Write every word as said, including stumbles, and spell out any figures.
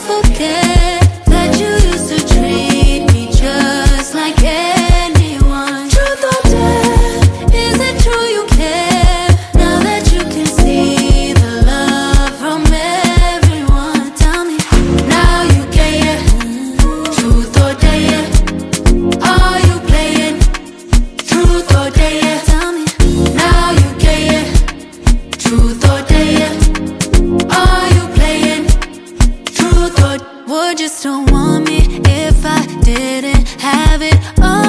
forget that you used to treat me just like anyone. Truth or dare, is it true you care? Now that you can see the love from everyone, tell me, now you get it. Truth or dare, are you playing? Truth or dare, tell me, now you get it. Truth or dare, are you playing? Truth or would you still want me if I didn't have it all?